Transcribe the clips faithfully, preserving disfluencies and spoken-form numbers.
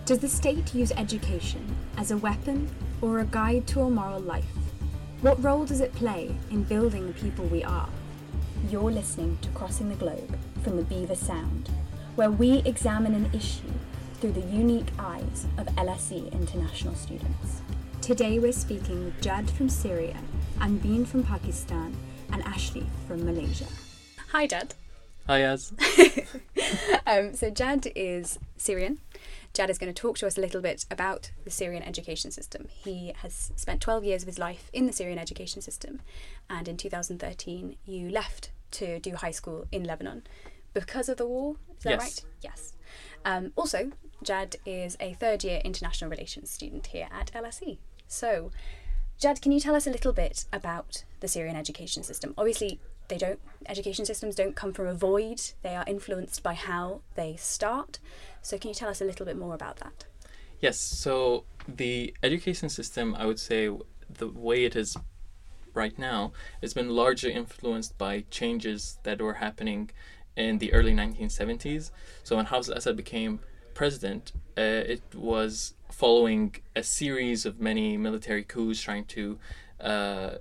Does the state use education as a weapon or a guide to a moral life? What role does it play in building the people we are? You're listening to Crossing the Globe from the Beaver Sound, where we examine an issue through the unique eyes of L S E international students. Today we're speaking with Jad from Syria, Anbeen from Pakistan, and Ashley from Malaysia. Hi Jad. Hi Az. um, so Jad is Syrian. Jad is going to talk to us a little bit about the Syrian education system. He has spent twelve years of his life in the Syrian education system, and in two thousand thirteen you left to do high school in Lebanon because of the war. Is that yes. right? Yes. Um, also, Jad is a third year international relations student here at L S E. So, Jad, can you tell us a little bit about the Syrian education system? Obviously, they don't. Education systems don't come from a void. They are influenced by how they start. So can you tell us a little bit more about that? Yes, so the education system, I would say the way it is right now, has been largely influenced by changes that were happening in the early nineteen seventies. So when Hafez al-Assad became president, uh, it was following a series of many military coups trying to uh,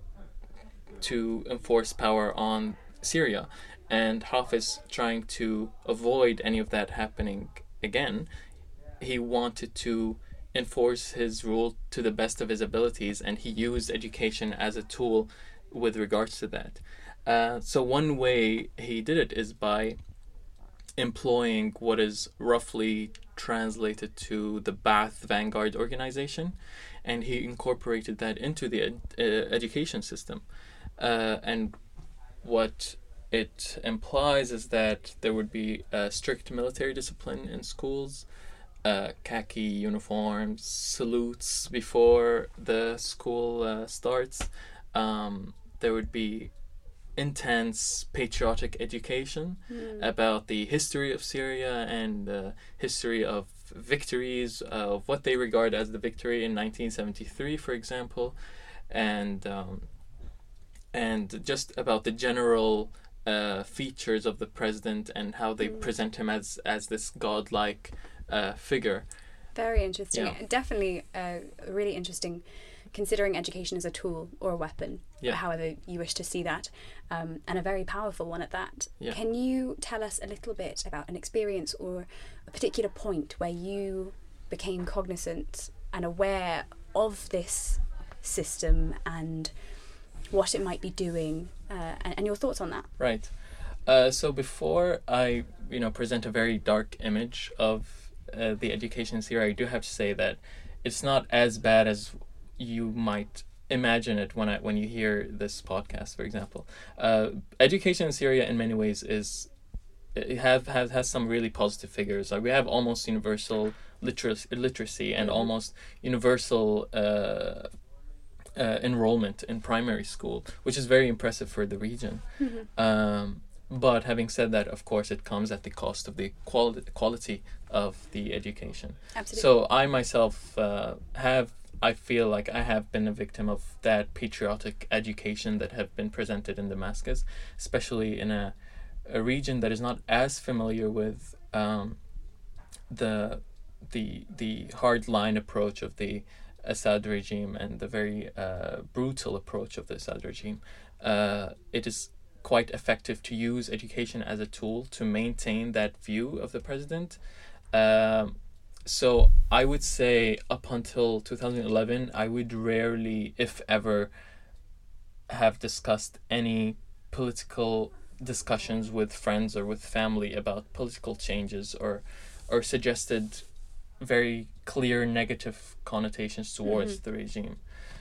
to enforce power on Syria. And Hafez, trying to avoid any of that happening again, he wanted to enforce his rule to the best of his abilities, and he used education as a tool with regards to that. Uh, so one way he did it is by employing what is roughly translated to the Ba'ath Vanguard organization, and he incorporated that into the ed- uh, education system. Uh, and what it implies is that there would be a strict military discipline in schools, uh, khaki uniforms, salutes before the school uh, starts. Um, there would be intense patriotic education mm. about the history of Syria and the history of victories, of what they regard as the victory in nineteen seventy-three, for example, and um, and just about the general uh, features of the president and how they mm. present him as as this godlike uh, figure. Very interesting. Yeah. Definitely uh, really interesting, considering education as a tool or a weapon, yeah. however you wish to see that, um, and a very powerful one at that. Yeah. Can you tell us a little bit about an experience or a particular point where you became cognizant and aware of this system and what it might be doing, uh, and, and your thoughts on that? Right. Uh, so before I, you know, present a very dark image of uh, the education in Syria, I do have to say that it's not as bad as you might imagine it when I when you hear this podcast, for example. Uh, education in Syria, in many ways, is it have has has some really positive figures. Like we have almost universal literacy, literacy and mm-hmm. almost universal Uh, Uh, enrollment in primary school, which is very impressive for the region. Mm-hmm. Um, but having said that, of course, it comes at the cost of the quali- quality of the education. Absolutely. So I myself uh, have, I feel like I have been a victim of that patriotic education that have been presented in Damascus, especially in a, a region that is not as familiar with um, the the the hard line approach of the Assad regime and the very uh, brutal approach of the Assad regime. Uh, it is quite effective to use education as a tool to maintain that view of the president. Um, so I would say up until two thousand eleven, I would rarely, if ever, have discussed any political discussions with friends or with family about political changes or or suggested very clear negative connotations towards mm-hmm. the regime.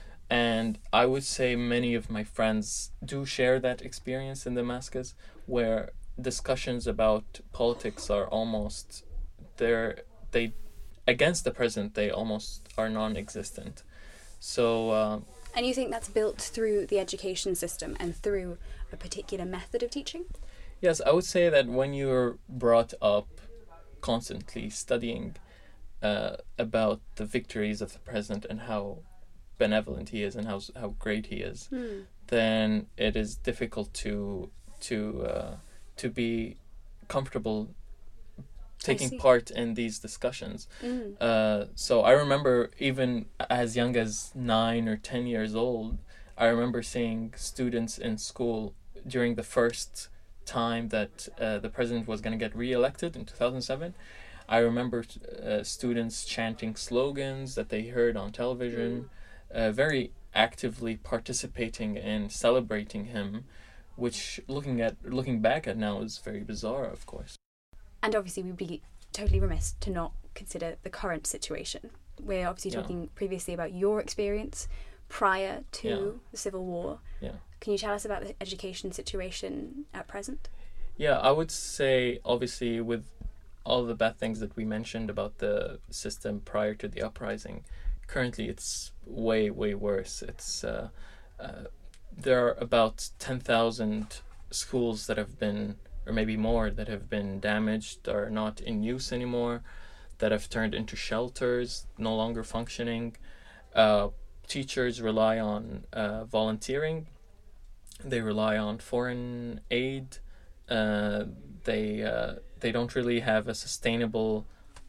And I would say many of my friends do share that experience in Damascus, where discussions about politics are almost they're they against the president they almost are non-existent. So uh, and you think that's built through the education system and through a particular method of teaching? Yes, I would say that when you're brought up constantly studying Uh, about the victories of the president and how benevolent he is and how how great he is, mm. then it is difficult to to uh, to be comfortable taking part in these discussions. Mm. Uh, so I remember even as young as nine or ten years old, I remember seeing students in school during the first time that uh, the president was going to get re-elected in two thousand seven. I remember uh, students chanting slogans that they heard on television, mm. uh, very actively participating in celebrating him, which looking at looking back at now is very bizarre, of course. And obviously we'd be totally remiss to not consider the current situation. We're obviously talking yeah. previously about your experience prior to yeah. the Civil War. Yeah. Can you tell us about the education situation at present? Yeah, I would say obviously with all the bad things that we mentioned about the system prior to the uprising, currently it's way, way worse. It's uh, uh, there are about ten thousand schools that have been, or maybe more, that have been damaged, are not in use anymore, that have turned into shelters, no longer functioning. Uh, teachers rely on uh, volunteering. They rely on foreign aid. Uh, they uh, they don't really have a sustainable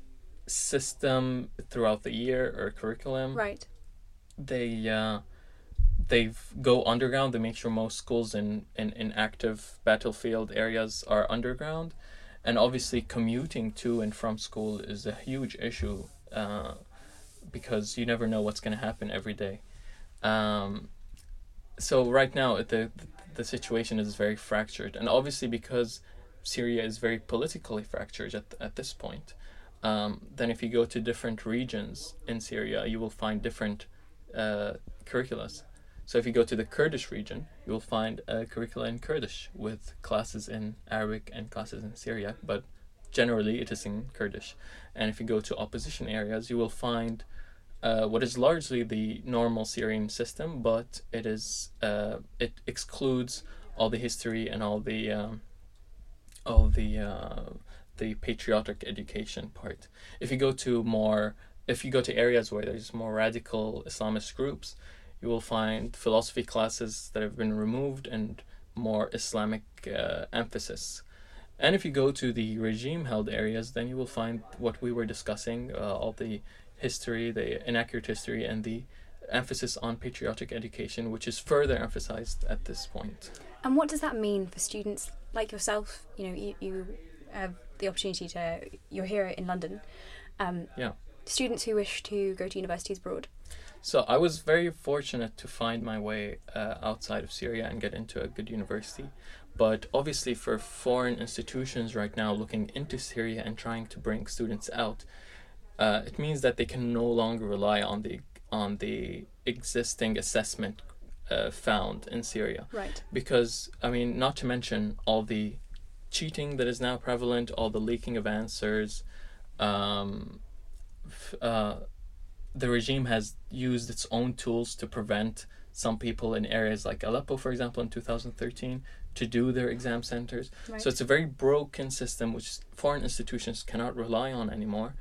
system throughout the year or curriculum. Right. They uh, they go underground. They make sure most schools in, in, in active battlefield areas are underground. And obviously commuting to and from school is a huge issue uh, because you never know what's going to happen every day. Um, so right now the the situation is very fractured, and obviously because Syria is very politically fractured at at this point, um, then if you go to different regions in Syria, you will find different uh, curriculums. So if you go to the Kurdish region, you will find a curricula in Kurdish with classes in Arabic and classes in Syriac, but generally it is in Kurdish. And if you go to opposition areas, you will find uh, what is largely the normal Syrian system, but it is uh, it excludes all the history and all the um, all the uh, the patriotic education part. If you go to more, if you go to areas where there's more radical Islamist groups, you will find philosophy classes that have been removed and more Islamic uh, emphasis. And if you go to the regime-held areas, then you will find what we were discussing, uh, all the history, the inaccurate history, and the emphasis on patriotic education, which is further emphasized at this point. And what does that mean for students like yourself? You know, you, you have the opportunity to, you're here in London. Um, yeah. Students who wish to go to universities abroad. So I was very fortunate to find my way uh, outside of Syria and get into a good university. But obviously for foreign institutions right now looking into Syria and trying to bring students out, uh, it means that they can no longer rely on the on the existing assessment uh, found in Syria. Right. Because, I mean, not to mention all the cheating that is now prevalent, all the leaking of answers. Um, f- uh, the regime has used its own tools to prevent some people in areas like Aleppo, for example, in two thousand thirteen, to do their exam centers. Right. So it's a very broken system which foreign institutions cannot rely on anymore.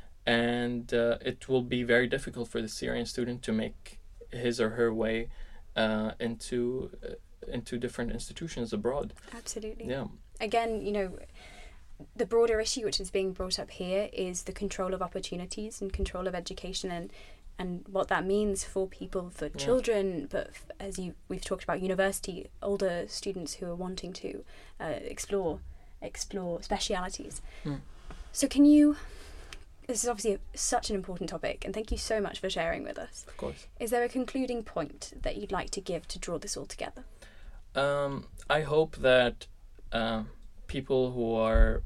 And uh, it will be very difficult for the Syrian student to make his or her way uh, into uh, into different institutions abroad. Absolutely. Yeah. Again, you know, the broader issue which is being brought up here is the control of opportunities and control of education, and and what that means for people, for yeah. children, but f- as you we've talked about, university, older students who are wanting to uh, explore explore specialities. Mm. So can you, this is obviously a, such an important topic, and thank you so much for sharing with us. Of course. Is there a concluding point that you'd like to give to draw this all together? Um, I hope that uh, people who are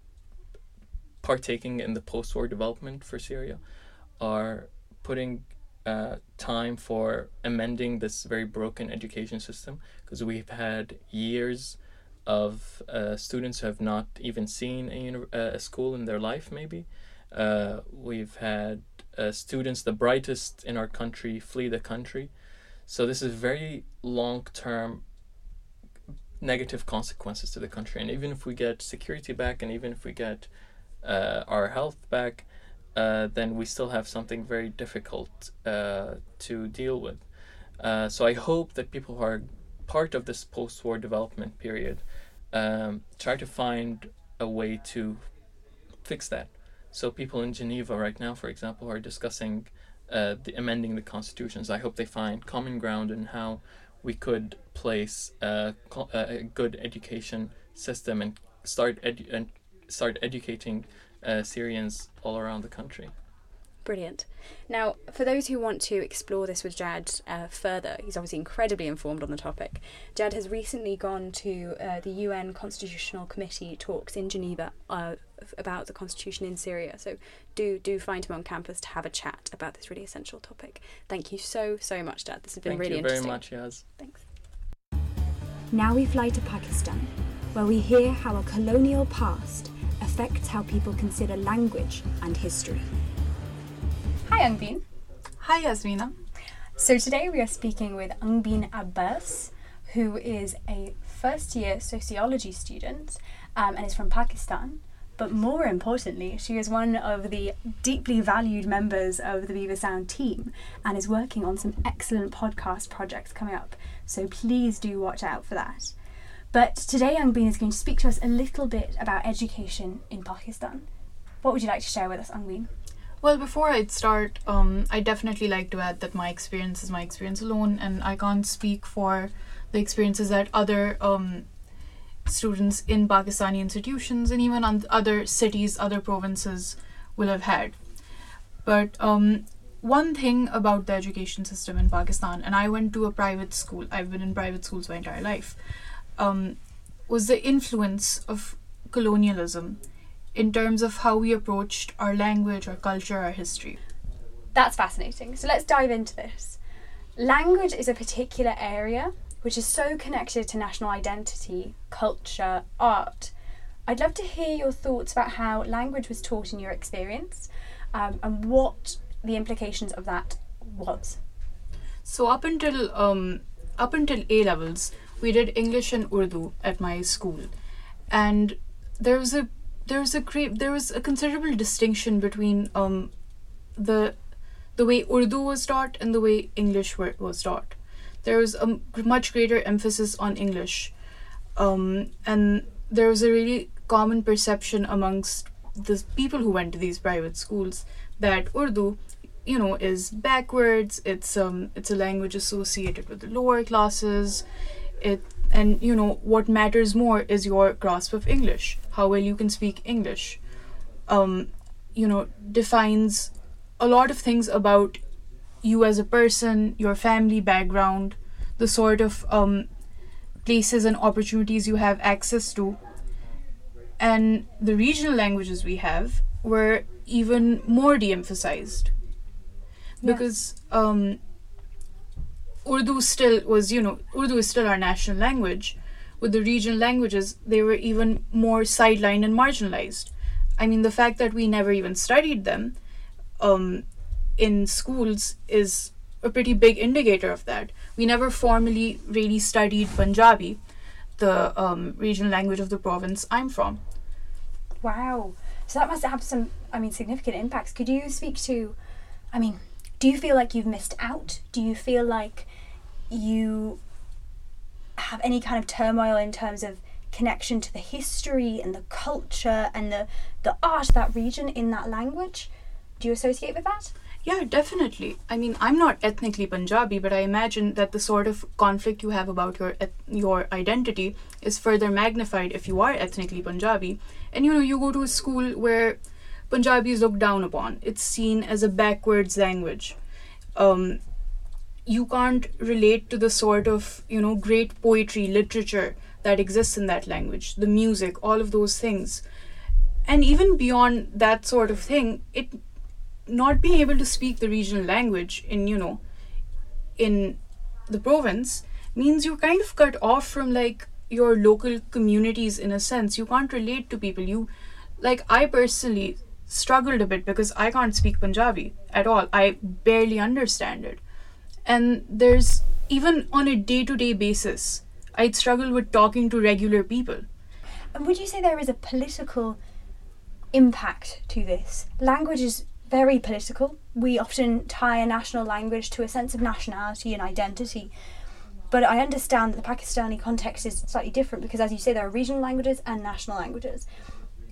partaking in the post-war development for Syria are putting uh, time for amending this very broken education system, because we've had years of uh, students who have not even seen a, uni- uh, a school in their life, maybe. Uh, we've had uh, students, the brightest in our country, flee the country. So this is very long-term negative consequences to the country. And even if we get security back, and even if we get uh, our health back, uh, then we still have something very difficult uh, to deal with. Uh, so I hope that people who are part of this post-war development period um, try to find a way to fix that. So people in Geneva right now, for example, are discussing uh, the amending the constitutions. I hope they find common ground in how we could place a, a good education system and start edu- and start educating uh, Syrians all around the country. Brilliant. Now, for those who want to explore this with Jad uh, further, he's obviously incredibly informed on the topic. Jad has recently gone to uh, the U N Constitutional Committee talks in Geneva uh, about the constitution in Syria. So do do find him on campus to have a chat about this really essential topic. Thank you so, so much, Jad. This has been Thank really you very interesting. much, Yaz. Thanks. Now we fly to Pakistan, where we hear how a colonial past affects how people consider language and history. Hi Angbeen. Hi Yasmina. So today we are speaking with Angbeen Abbas, who is a first year sociology student um, and is from Pakistan. But more importantly, she is one of the deeply valued members of the Viva Sound team and is working on some excellent podcast projects coming up. So please do watch out for that. But today Angbeen is going to speak to us a little bit about education in Pakistan. What would you like to share with us, Angbeen? Well, before I start, um, I'd definitely like to add that my experience is my experience alone, and I can't speak for the experiences that other um, students in Pakistani institutions and even on other cities, other provinces will have had. But um, one thing about the education system in Pakistan, and I went to a private school, I've been in private schools my entire life, um, was the influence of colonialism in terms of how we approached our language, our culture, our history. That's fascinating. So let's dive into this. Language is a particular area which is so connected to national identity, culture, art. I'd love to hear your thoughts about how language was taught in your experience um, and what the implications of that was. So up until um, up until A levels, we did English and Urdu at my school, and there was a there was a great there was a considerable distinction between um, the the way Urdu was taught and the way English were, was taught. There was a much greater emphasis on English, um, and there was a really common perception amongst the people who went to these private schools that Urdu, you know, is backwards. It's um, it's a language associated with the lower classes. It and you know what matters more is your grasp of English, how well you can speak English. Um, you know, defines a lot of things about you as a person, your family background, the sort of um, places and opportunities you have access to. And the regional languages we have were even more de-emphasized. Because um, Urdu still was, you know, Urdu is still our national language. With the regional languages, they were even more sidelined and marginalized. I mean, the fact that we never even studied them um, in schools is a pretty big indicator of that. We never formally really studied Punjabi, the um, regional language of the province I'm from. Wow. So that must have some, I mean, significant impacts. Could you speak to, I mean, do you feel like you've missed out? Do you feel like you have any kind of turmoil in terms of connection to the history and the culture and the, the art of that region in that language? Do you associate with that? Yeah, definitely. I mean, I'm not ethnically Punjabi, but I imagine that the sort of conflict you have about your eth- your identity is further magnified if you are ethnically Punjabi. And you know, you go to a school where Punjabi is looked down upon. It's seen as a backwards language. Um, you can't relate to the sort of, you know, great poetry, literature that exists in that language, the music, all of those things. And even beyond that sort of thing, it not being able to speak the regional language in, you know, in the province means you're kind of cut off from like your local communities in a sense. You can't relate to people. You, like, I personally struggled a bit because I can't speak Punjabi at all. I barely understand it. And there's, even on a day-to-day basis, I'd struggle with talking to regular people. And would you say there is a political impact to this? Language is very political. We often tie a national language to a sense of nationality and identity. But I understand that the Pakistani context is slightly different because, as you say, there are regional languages and national languages.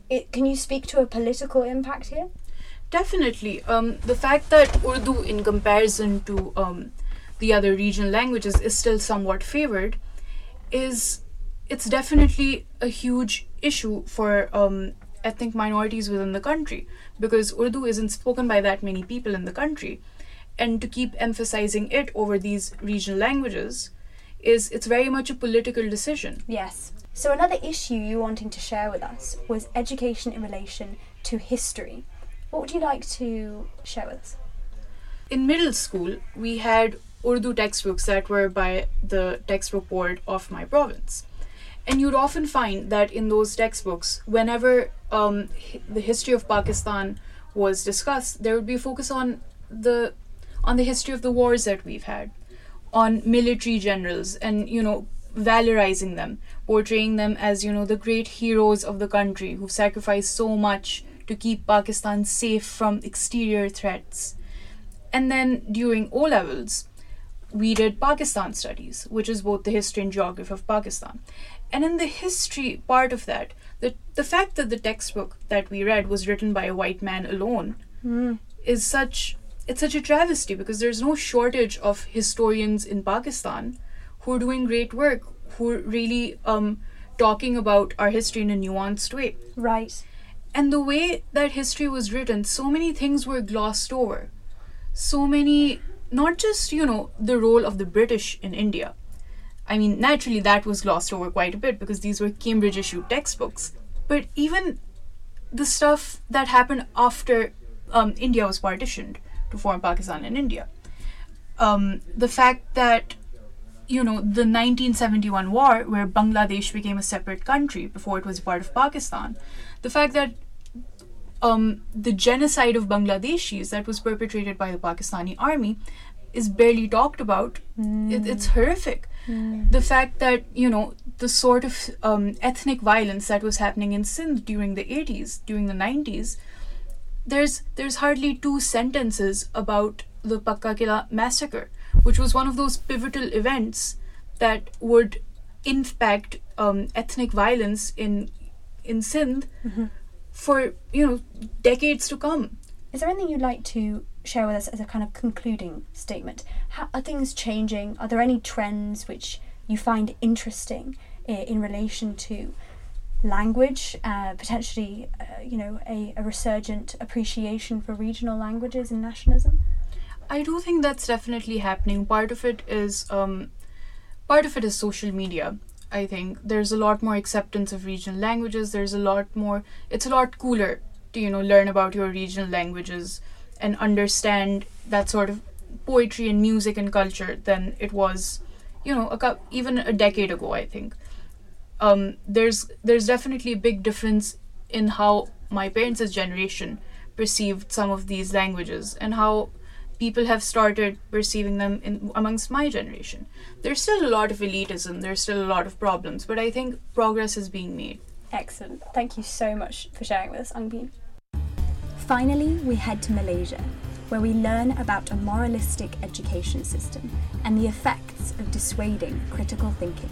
it, can you speak to a political impact here? Definitely. Um, the fact that Urdu, in comparison to um, the other regional languages, is still somewhat favored, is it's definitely a huge issue for um, ethnic minorities within the country, because Urdu isn't spoken by that many people in the country, and to keep emphasizing it over these regional languages is it's very much a political decision. Yes. So another issue you wanting to share with us was education in relation to history. What would you like to share with us? In middle school, we had Urdu textbooks that were by the textbook board of my province. And you'd often find that in those textbooks, whenever um, hi- the history of Pakistan was discussed, there would be a focus on the on the history of the wars that we've had, on military generals, and, you know, valorizing them, portraying them as, you know, the great heroes of the country who've sacrificed so much to keep Pakistan safe from exterior threats. And then during O levels, we did Pakistan studies, which is both the history and geography of Pakistan. And in the history part of that, the, the fact that the textbook that we read was written by a white man alone Mm. is such, it's such a travesty, because there's no shortage of historians in Pakistan who are doing great work, who are really um, talking about our history in a nuanced way. Right. And the way that history was written, so many things were glossed over. So many, not just, you know, the role of the British in India. I mean, naturally that was glossed over quite a bit because these were Cambridge issued textbooks. But even the stuff that happened after um, India was partitioned to form Pakistan and India. Um, the fact that, you know, the nineteen seventy-one war, where Bangladesh became a separate country before it was part of Pakistan, the fact that um, the genocide of Bangladeshis that was perpetrated by the Pakistani army is barely talked about. Mm. It, it's horrific. Mm. The fact that, you know, the sort of um, ethnic violence that was happening in Sindh during the eighties, during the nineties, there's there's hardly two sentences about the Pakka Killa massacre, which was one of those pivotal events that would impact um, ethnic violence in in Sindh Mm-hmm. for, you know, decades to come. Is there anything you'd like to share with us as a kind of concluding statement? How, are things changing? Are there any trends which you find interesting in, in relation to language, uh, potentially, uh, you know, a, a resurgent appreciation for regional languages and nationalism? I do think that's definitely happening. Part of it is um, part of it is social media. I think there's a lot more acceptance of regional languages. There's a lot more. It's a lot cooler to, you know, learn about your regional languages and understand that sort of poetry and music and culture than it was, you know, a cou- even a decade ago. I think um, there's there's definitely a big difference in how my parents' generation perceived some of these languages and how people have started perceiving them in amongst my generation. There's still a lot of elitism, there's still a lot of problems, but I think progress is being made. Excellent. Thank you so much for sharing with us, Angbeen. Finally, we head to Malaysia, where we learn about a moralistic education system and the effects of dissuading critical thinking.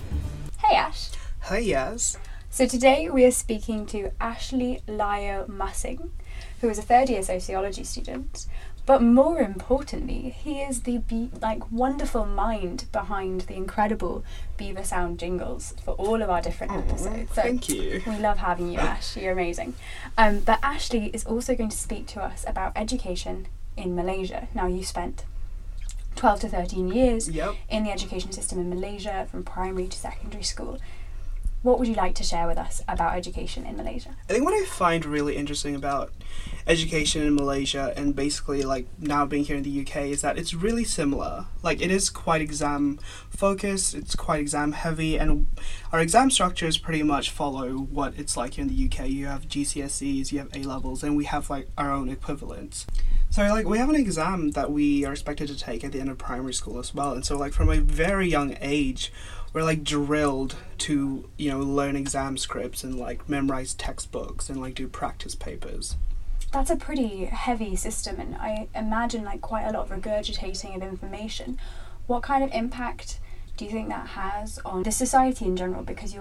Hey Ash. Hi, Yaz. So today we are speaking to Ashley Lyo Mussing, who is a third year sociology student. But more importantly, he is the be- like wonderful mind behind the incredible Beaver Sound jingles for all of our different Aw, episodes. So thank you. we love having you, Ash. You're amazing. Um, but Ashley is also going to speak to us about education in Malaysia. Now, you spent twelve to thirteen years Yep. in the education system in Malaysia, from primary to secondary school. What would you like to share with us about education in Malaysia? I think what I find really interesting about education in Malaysia and basically like now being here in the U K is that it's really similar. Like it is quite exam focused, it's quite exam heavy, and our exam structures pretty much follow what it's like here in the U K. You have G C S Es, you have A levels, and we have like our own equivalents. So like we have an exam that we are expected to take at the end of primary school as well. And so like from a very young age, we're like drilled to, you know, learn exam scripts and like memorize textbooks and like do practice papers. That's a pretty heavy system, and I imagine like quite a lot of regurgitating of information. What kind of impact do you think that has on the society in general? Because you're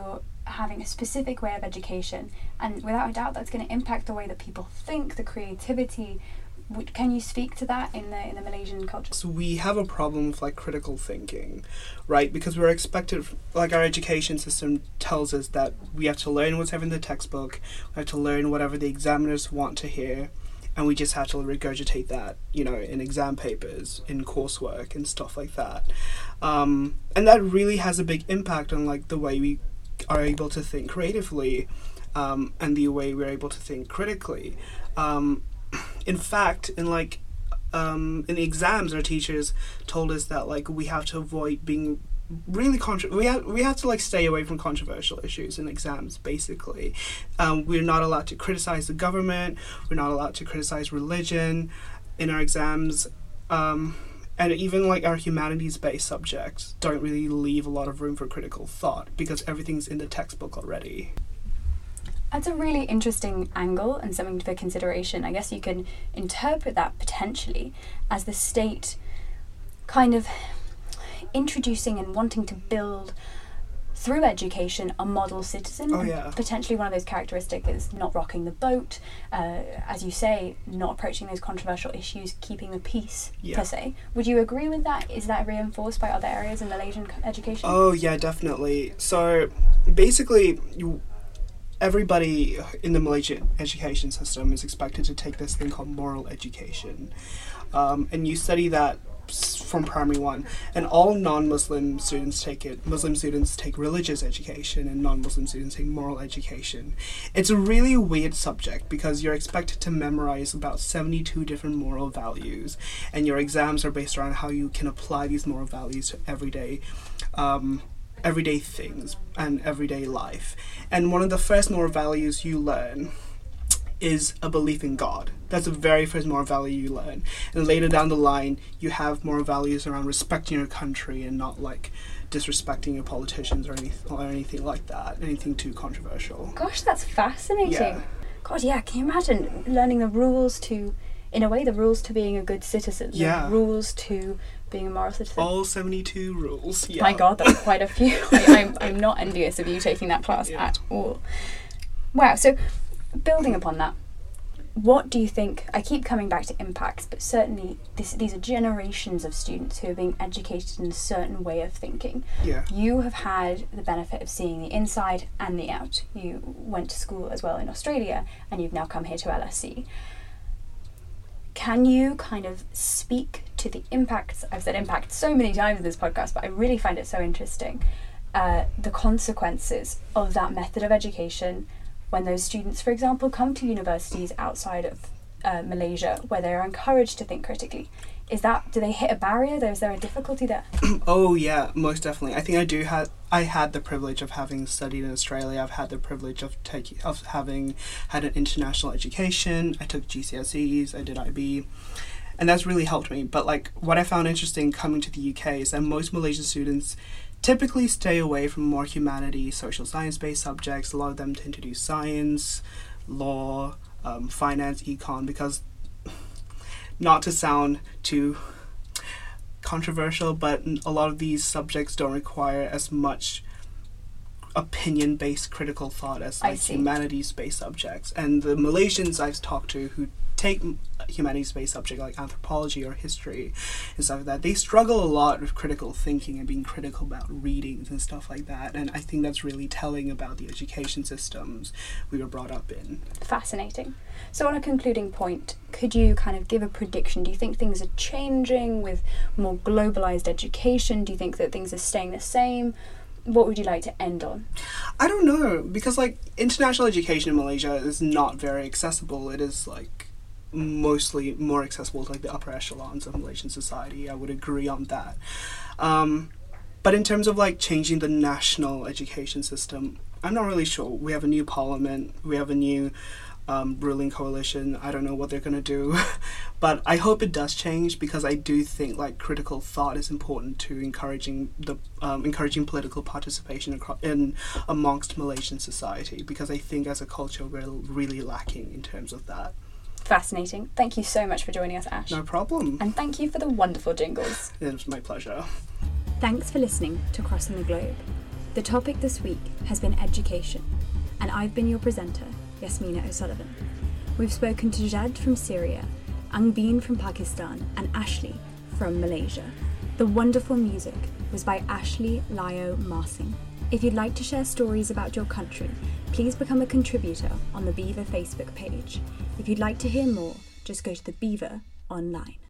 having a specific way of education, and without a doubt that's going to impact the way that people think, the creativity. Would, can you speak to that in the in the Malaysian culture? So we have a problem with like critical thinking, right? Because we're expected, like our education system tells us that we have to learn what's in the textbook, we have to learn whatever the examiners want to hear, and we just have to regurgitate that, you know, in exam papers, in coursework and stuff like that. Um, and that really has a big impact on like the way we are able to think creatively, um, and the way we're able to think critically. Um, In fact, in like um, in the exams, our teachers told us that like we have to avoid being really contro- we have we have to like stay away from controversial issues in exams. Basically, um, we're not allowed to criticize the government. We're not allowed to criticize religion in our exams, um, and even like our humanities-based subjects don't really leave a lot of room for critical thought because everything's in the textbook already. That's a really interesting angle and something for consideration. I guess you can interpret that potentially as the state kind of introducing and wanting to build through education a model citizen. Oh, yeah. Potentially one of those characteristics is not rocking the boat, uh, as you say, not approaching those controversial issues, keeping the peace, Yeah. per se. Would you agree with that? Is that reinforced by other areas in Malaysian c- education? Oh yeah, definitely. So basically, you. Everybody in the Malaysian education system is expected to take this thing called moral education. Um, and you study that s- from primary one. And all non-Muslim students take it. Muslim students take religious education and non-Muslim students take moral education. It's a really weird subject because you're expected to memorize about seventy-two different moral values. And your exams are based around how you can apply these moral values to everyday um, everyday things and everyday life. And one of the first moral values you learn is a belief in God. That's the very first moral value you learn. And later down the line, you have moral values around respecting your country and not like disrespecting your politicians or anything, or anything like that, anything too controversial. Gosh, that's fascinating. Yeah. God, yeah, can you imagine learning the rules to, in a way, the rules to being a good citizen? Yeah. The rules to being a moral citizen. All seventy-two rules. Yeah. My God, that's quite a few. I, I'm, I'm not envious of you taking that class Yeah. at all. Wow, so building upon that, what do you think, I keep coming back to impacts, but certainly this, these are generations of students who are being educated in a certain way of thinking. Yeah. You have had the benefit of seeing the inside and the out. You went to school as well in Australia, and you've now come here to L S E. Can you kind of speak to the impacts? I've said impact so many times in this podcast, but I really find it so interesting. Uh, the consequences of that method of education when those students, for example, come to universities outside of uh, Malaysia where they're encouraged to think critically. Is that, do they hit a barrier? Is there a difficulty there? Oh yeah, most definitely. I think I do have. I had the privilege of having studied in Australia. I've had the privilege of taking of having had an international education. I took G C S Es. I did I B, and that's really helped me. But like, what I found interesting coming to the U K is that most Malaysian students typically stay away from more humanities, social science-based subjects. A lot of them tend to do science, law, um, finance, econ, because, not to sound too controversial, but a lot of these subjects don't require as much opinion-based critical thought as I like see. humanities-based subjects. And the Malaysians I've talked to who take humanities-based subject like anthropology or history and stuff like that, they struggle a lot with critical thinking and being critical about readings and stuff like that. And I think that's really telling about the education systems we were brought up in. Fascinating. So on a concluding point, could you kind of give a prediction? Do you think things are changing with more globalized education? Do you think that things are staying the same? What would you like to end on? I don't know, because like international education in Malaysia is not very accessible. It is like mostly more accessible to like the upper echelons of Malaysian society. I would agree on that. Um, but in terms of like changing the national education system, I'm not really sure. We have a new parliament. We have a new um, ruling coalition. I don't know what they're gonna do, but I hope it does change, because I do think like critical thought is important to encouraging the um, encouraging political participation across, in amongst Malaysian society, because I think as a culture we're really lacking in terms of that. Fascinating. Thank you so much for joining us, Ash. No problem. And thank you for the wonderful jingles. It was my pleasure. Thanks for listening to Crossing the Globe. The topic this week has been education, and I've been your presenter, Yasmina O'Sullivan. We've spoken to Jad from Syria, Angbeen from Pakistan, and Ashley from Malaysia. The wonderful music was by Ashley Lyo Marsing. If you'd like to share stories about your country, please become a contributor on the Beaver Facebook page. If you'd like to hear more, just go to the Beaver online.